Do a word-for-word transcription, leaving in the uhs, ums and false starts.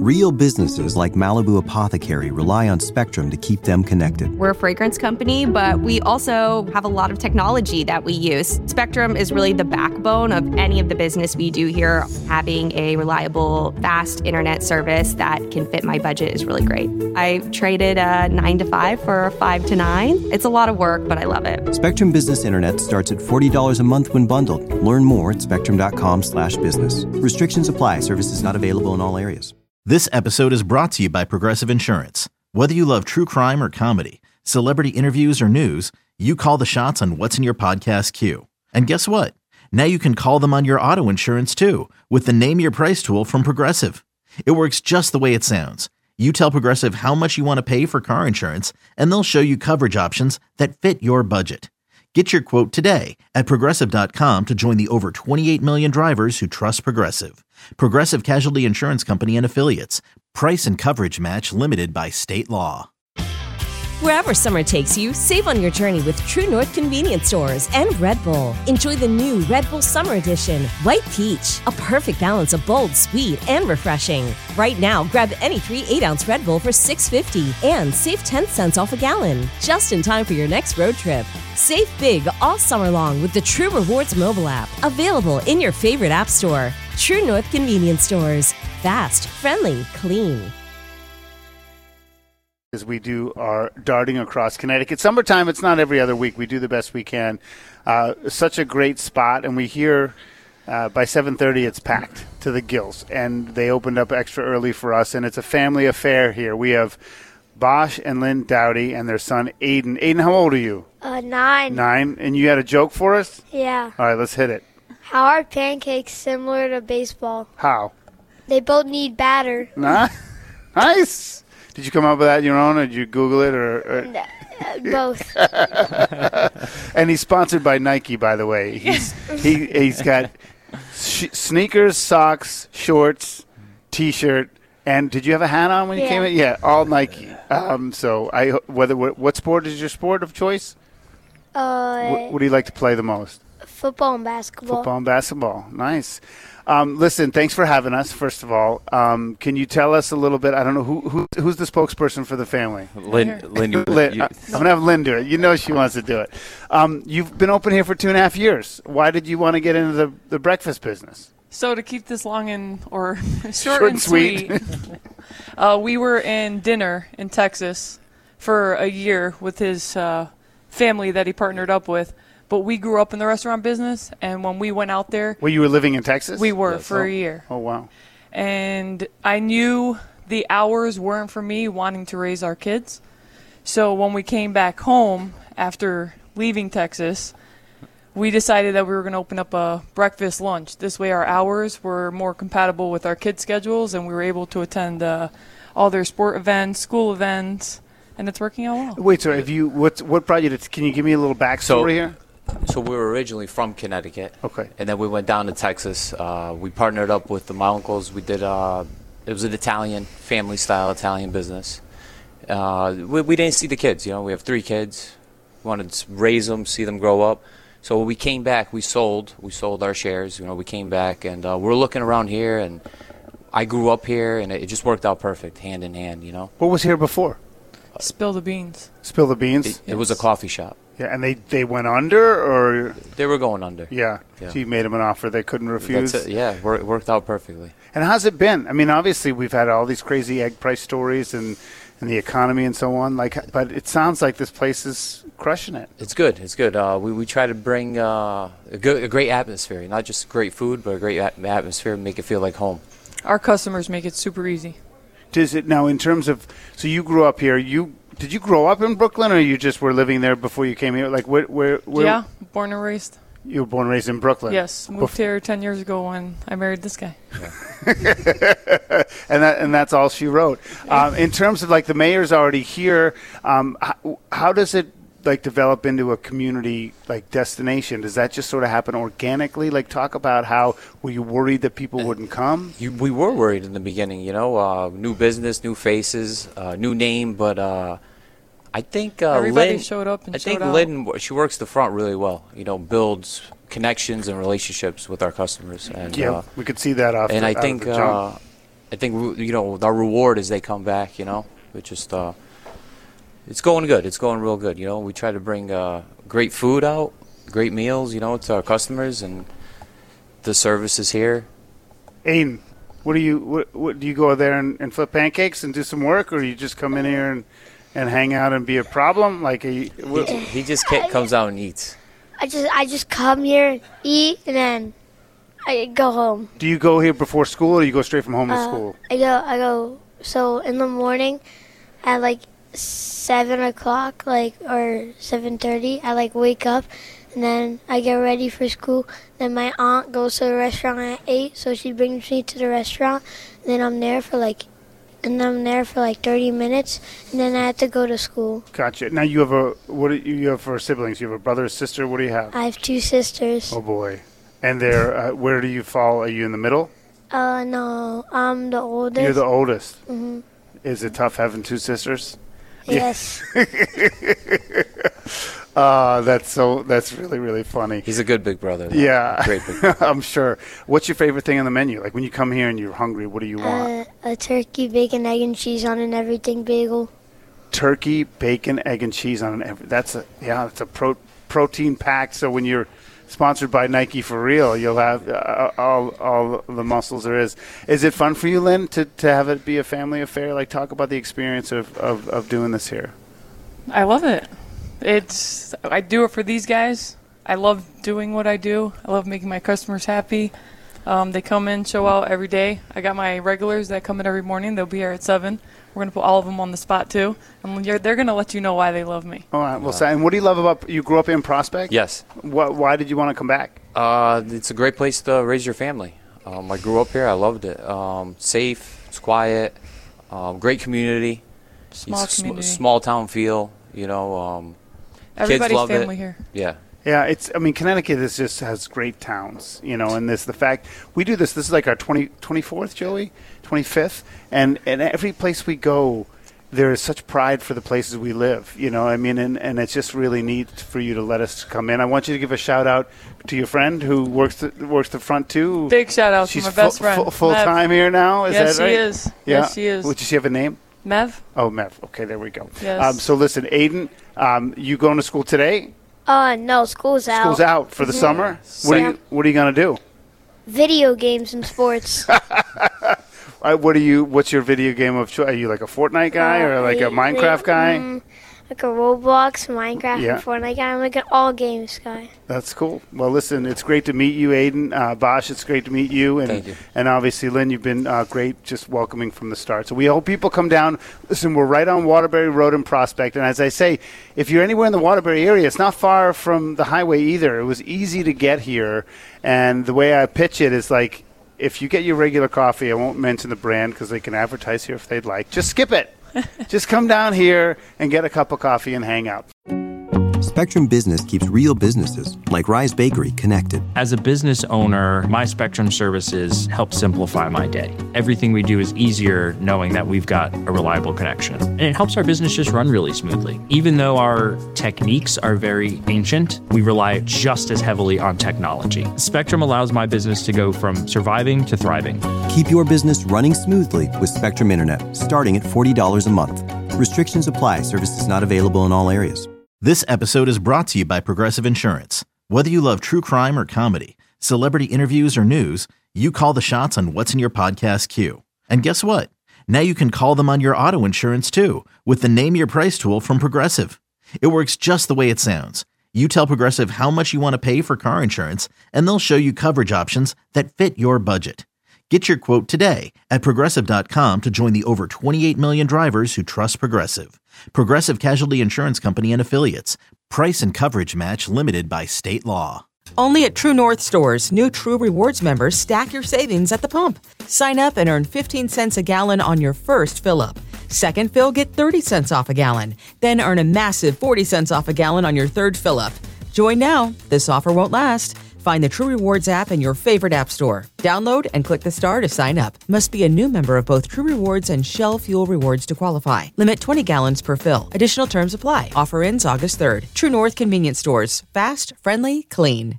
Real businesses like Malibu Apothecary rely on Spectrum to keep them connected. We're a fragrance company, but we also have a lot of technology that we use. Spectrum is really the backbone of any of the business we do here. Having a reliable, fast internet service that can fit my budget is really great. I traded a nine to five for a five to nine. It's a lot of work, but I love it. Spectrum Business Internet starts at forty dollars a month when bundled. Learn more at spectrum.com slash business. Restrictions apply. Services not available in all areas. This episode is brought to you by Progressive Insurance. Whether you love true crime or comedy, celebrity interviews or news, you call the shots on what's in your podcast queue. And guess what? Now you can call them on your auto insurance too with the Name Your Price tool from Progressive. It works just the way it sounds. You tell Progressive how much you want to pay for car insurance, and they'll show you coverage options that fit your budget. Get your quote today at Progressive dot com to join the over twenty-eight million drivers who trust Progressive. Progressive Casualty Insurance Company and Affiliates. Price and coverage match limited by state law. Wherever summer takes you, save on your journey with True North Convenience Stores and Red Bull. Enjoy the new Red Bull Summer Edition, White Peach, a perfect balance of bold, sweet, and refreshing. Right now, grab any three eight-ounce Red Bull for six dollars and fifty cents and save ten cents off a gallon, just in time for your next road trip. Save big all summer long with the True Rewards mobile app, available in your favorite app store. True North Convenience Stores. Fast, friendly, clean. As we do our darting across Connecticut. Summertime, it's not every other week. We do the best we can. Uh, such a great spot, and we hear uh, by seven thirty it's packed to the gills, and they opened up extra early for us, and it's a family affair here. We have Bosch and Lynn Dowdy and their son, Aiden. Aiden, how old are you? Uh, nine. Nine. And you had a joke for us? Yeah. All right, let's hit it. How are pancakes similar to baseball? How? They both need batter. Nah. Nice. Did you come up with that on your own, or did you Google it? or, or? No, uh, both. And he's sponsored by Nike, by the way. He's he he's got sh- sneakers, socks, shorts, T-shirt, and did you have a hat on when you yeah. came in? Yeah, all Nike. Um, so I whether what sport is your sport of choice? Uh, what, what do you like to play the most? Football and basketball. Football and basketball. Nice. Um, listen, thanks for having us, first of all. Um, can you tell us a little bit? I don't know, who, who who's the spokesperson for the family? Lynn. Lynn, you, Lynn you, I'm going to have Lynn do it. You know she wants to do it. Um, you've been open here for two and a half years. Why did you want to get into the, the breakfast business? So to keep this long and or short, Short and and sweet. sweet, uh, we were in dinner in Texas for a year with his uh, family that he partnered up with. But we grew up in the restaurant business, and when we went out there... Well, you were living in Texas? We were yes. for oh. a year. Oh, wow. And I knew the hours weren't for me wanting to raise our kids. So when we came back home after leaving Texas, we decided that we were going to open up a breakfast lunch. This way our hours were more compatible with our kids' schedules, and we were able to attend uh, all their sport events, school events, and it's working out well. Wait, so have you... What, what brought you to... Can you give me a little backstory So, here? So we were originally from Connecticut. Okay. And then we went down to Texas. Uh, we partnered up with the, my uncles. We did, uh, it was an Italian, family-style Italian business. Uh, we, we didn't see the kids, you know. We have three kids. We wanted to raise them, see them grow up. So when we came back, we sold. We sold our shares. You know, we came back, and uh, we're looking around here, and I grew up here, and it, it just worked out perfect, hand in hand, you know. What was here before? Spill the beans. Spill the beans? It, it was a coffee shop. Yeah, and they, they went under, or? They were going under. Yeah. yeah. So you made them an offer they couldn't refuse? That's it. Yeah, it worked out perfectly. And how's it been? I mean, obviously we've had all these crazy egg price stories and, and the economy and so on. Like, but it sounds like this place is crushing it. It's good. It's good. Uh, we we try to bring uh, a, good, a great atmosphere, not just great food, but a great at- atmosphere, and make it feel like home. Our customers make it super easy. Does it now in terms of? So you grew up here. You did you grow up in Brooklyn, or you just were living there before you came here? Like where? Where? where yeah, born and raised. You were born and raised in Brooklyn. Yes, moved Bef- here ten years ago when I married this guy. Yeah. and that and that's all she wrote. Um, in terms of like the mayor's already here, um, how, how does it like develop into a community like destination? Does that just sort of happen organically? Like talk about how were you worried that people wouldn't come? You, we were worried in the beginning, you know, uh, new business, new faces, uh, new name, but uh, I think uh, everybody Lynn, showed up and I showed think out. Lynn, she works the front really well. You know, builds connections and relationships with our customers. And, yeah, uh, we could see that off. And the, I think the uh, I think, you know, our reward is they come back, you know. It just, uh, it's going good. It's going real good, you know. We try to bring uh, great food out, great meals, you know, to our customers, and the service is here. Aiden, what do you what, what do you go there and, and flip pancakes and do some work, or do you just come in here and, and hang out and be a problem? Like a, what? He, he just can't, comes out and eats. I just I just come here, eat, and then I go home. Do you go here before school, or you go straight from home to Uh, school? I go I go so in the morning at like seven o'clock, like or seven thirty. I like wake up, and then I get ready for school. Then my aunt goes to the restaurant at eight, so she brings me to the restaurant. And then I'm there for like, and I'm there for like thirty minutes, and then I have to go to school. Gotcha. Now you have a what do you have for siblings? You have a brother, a sister. What do you have? I have two sisters. Oh boy. And they're uh, where do you fall? Are you in the middle? Uh, no, I'm the oldest. You're the oldest. hmm Is it tough having two sisters? Yes. Uh, that's so. That's really really funny. He's a good big brother. though. Yeah, Great big brother. I'm sure. What's your favorite thing on the menu? Like when you come here and you're hungry, what do you want? Uh, a turkey, bacon, egg, and cheese on an everything bagel. Turkey, bacon, egg, and cheese on an. Every, that's a yeah. It's a pro, protein packed. So when you're sponsored by Nike for real, you'll have uh, all all the muscles there is. Is it fun for you, Lynn, to, to have it be a family affair? Like talk about the experience of, of, of doing this here. I love it. It's I do it for these guys. I love doing what I do. I love making my customers happy. Um, they come in, show out every day. I got my regulars that come in every morning. They'll be here at seven. We're going to put all of them on the spot, too. And you're, they're going to let you know why they love me. All right. Well, so, and what do you love about you grew up in Prospect? Yes. What, why did you want to come back? Uh, it's a great place to raise your family. Um, I grew up here. I loved it. Um, safe. It's quiet. Um, great community. Small It's community. Sm- small town feel. You know. Um, Everybody's kids love family it. here. Yeah. Yeah, it's. I mean, Connecticut is just has great towns, you know, and this the fact we do this. This is like our twenty, twenty-fourth, Joey, twenty-fifth, and and every place we go, there is such pride for the places we live, you know. I mean, and, and it's just really neat for you to let us come in. I want you to give a shout out to your friend who works the, works the front too. Big shout out She's to my best fu- friend. fu- full Mev. time here now. Is Yes, that right? she is. Yeah. Yes, she is. Would she have a name? Mev? Oh, Mev. Okay, there we go. Yes. Um, so listen, Aiden, um, you going to school today? Uh, no, school's out. School's out for the summer. What are Yeah. you What are you gonna do? Video games and sports. Uh, what are you? What's your video game of choice? Are you like a Fortnite guy or like a Uh, Minecraft guy? mm, like a Roblox, Minecraft, Yeah. and Fortnite guy. I'm like an all games guy. That's cool. Well, listen, it's great to meet you, Aiden. Uh, Bosch, it's great to meet you, and Thank you. and obviously Lynn, you've been uh, great, just welcoming from the start. So we hope people come down. Listen, we're right on Waterbury Road in Prospect, and as I say, if you're anywhere in the Waterbury area, it's not far from the highway either. It was easy to get here, and the way I pitch it is like, if you get your regular coffee, I won't mention the brand because they can advertise here if they'd like. Just skip it. Just come down here and get a cup of coffee and hang out. Spectrum Business keeps real businesses, like Rise Bakery, connected. As a business owner, my Spectrum services help simplify my day. Everything we do is easier knowing that we've got a reliable connection. And it helps our business just run really smoothly. Even though our techniques are very ancient, we rely just as heavily on technology. Spectrum allows my business to go from surviving to thriving. Keep your business running smoothly with Spectrum Internet, starting at forty dollars a month. Restrictions apply. Services not available in all areas. This episode is brought to you by Progressive Insurance. Whether you love true crime or comedy, celebrity interviews or news, you call the shots on what's in your podcast queue. And guess what? Now you can call them on your auto insurance too with the Name Your Price tool from Progressive. It works just the way it sounds. You tell Progressive how much you want to pay for car insurance, and they'll show you coverage options that fit your budget. Get your quote today at Progressive dot com to join the over twenty-eight million drivers who trust Progressive. Progressive Casualty Insurance Company and Affiliates. Price and coverage match limited by state law. Only at True North stores, new True Rewards members stack your savings at the pump. Sign up and earn fifteen cents a gallon on your first fill-up. Second fill, get thirty cents off a gallon. Then earn a massive forty cents off a gallon on your third fill-up. Join now. This offer won't last. Find the True Rewards app in your favorite app store. Download and click the star to sign up. Must be a new member of both True Rewards and Shell Fuel Rewards to qualify. Limit twenty gallons per fill. Additional terms apply. Offer ends August third. True North Convenience Stores. Fast, friendly, clean.